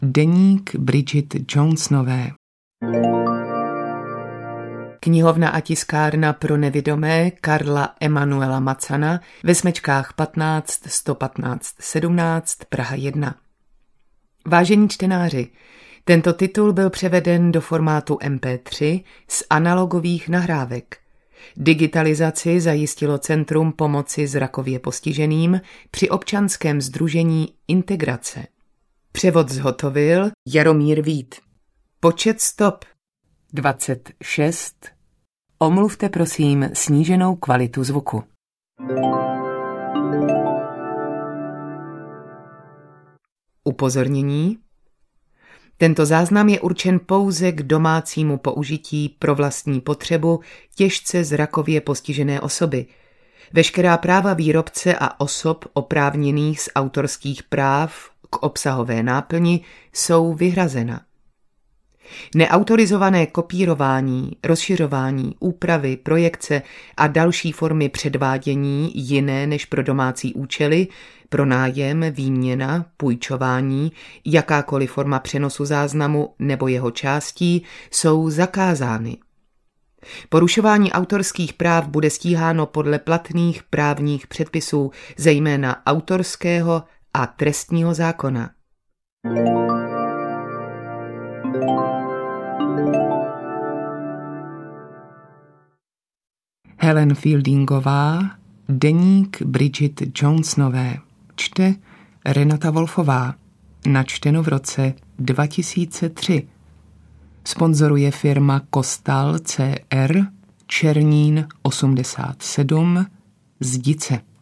Deník Bridget Jonesové. Knihovna a tiskárna pro nevidomé Karla Emanuela Macana ve Smečkách 15 115 17 Praha 1. Vážení čtenáři, tento titul byl převeden do formátu MP3 z analogových nahrávek. Digitalizaci zajistilo Centrum pomoci zrakově postiženým při občanském sdružení Integrace. Převod zhotovil Jaromír Vít. Počet stop 26. Omluvte prosím sníženou kvalitu zvuku. Upozornění. Tento záznam je určen pouze k domácímu použití pro vlastní potřebu těžce zrakově postižené osoby. Veškerá práva výrobce a osob oprávněných z autorských práv k obsahové náplni jsou vyhrazena. Neautorizované kopírování, rozšiřování, úpravy, projekce a další formy předvádění jiné než pro domácí účely, pronájem, výměna, půjčování, jakákoliv forma přenosu záznamu nebo jeho částí jsou zakázány. Porušování autorských práv bude stíháno podle platných právních předpisů, zejména autorského a trestního zákona. Helen Fieldingová, Deník Bridget Jonesové, čte Renata Wolfová, načteno v roce 2003. Sponzoruje firma Kostal CR, Černín 87, Zdice.